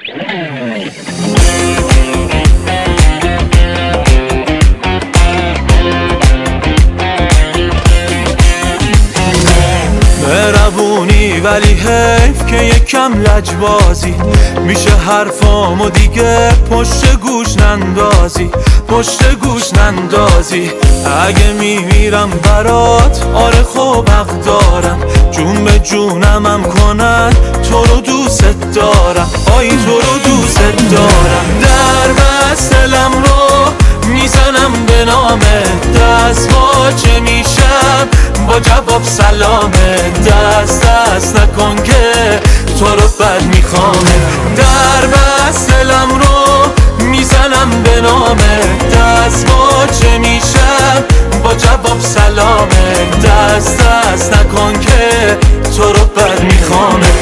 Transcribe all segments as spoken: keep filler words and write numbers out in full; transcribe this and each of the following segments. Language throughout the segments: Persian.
مهربونی ولی حیف که یکم لجبازی میشه حرفامو دیگه پشت گوش نندازی پشت گوش نندازی. اگه میمیرم برات آره خب حق دارم، جون به جونمم کنن تو رو دوست دارم، آی تو رو دوست دارم. در بست دلم رو میزنم به نامه، دست واچه میشم با جواب سلامه. دست دست نکن که تو رو بد میخوامه. در بست دلم رو میزنم به نامه، دست واچه میشم با جواب سلامه. دست دست نکن که تو رو بد میخوامه.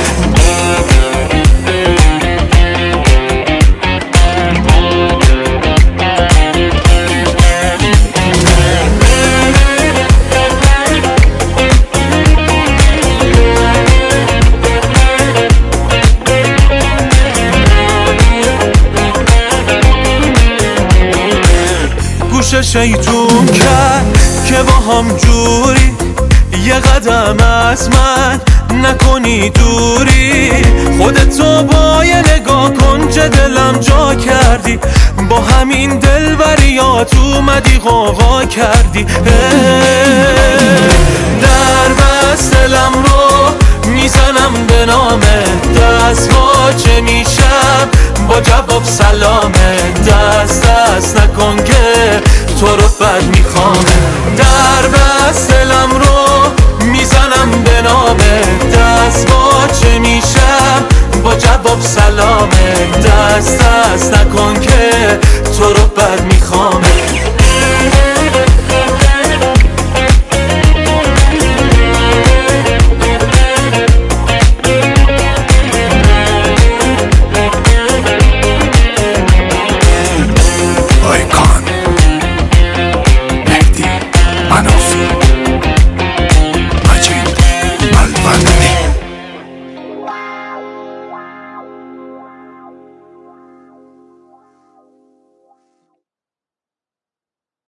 گوش شیطون کرد که با هم جوری یه قدم از من نکنی دوری. خودتو با یه نگاه کن چه دلم جا کردی، با همین دلبریات اومدی غوغا کردی. در بست دلم رو میزنم به نامه، دست واچه میشم با جواب سلامه. دست دست نکن که تو رو بد میخوامه. در بست دلم رو میزنم به نامه، دست واچه میشم با جواب سلامه. دست دست نکن که تو رو بد میخوامه.